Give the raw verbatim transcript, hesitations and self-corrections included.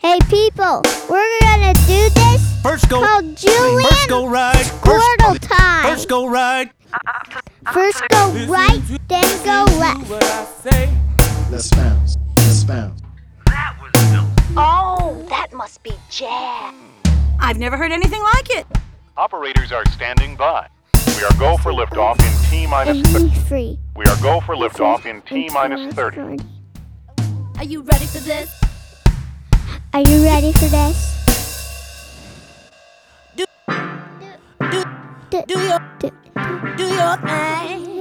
Hey people, we're gonna do this First go, called Julian first go right, Squirtle time. first go right. First go right, then go left. Let's bounce, let's bounce. Oh, that must be jazz. I've never heard anything like it. Operators are standing by. We are go for liftoff in T minus And thirty. be free. We are go for liftoff in T minus thirty. Are you ready for this? Are you ready for this? Do, Do, do your, do, do your thing.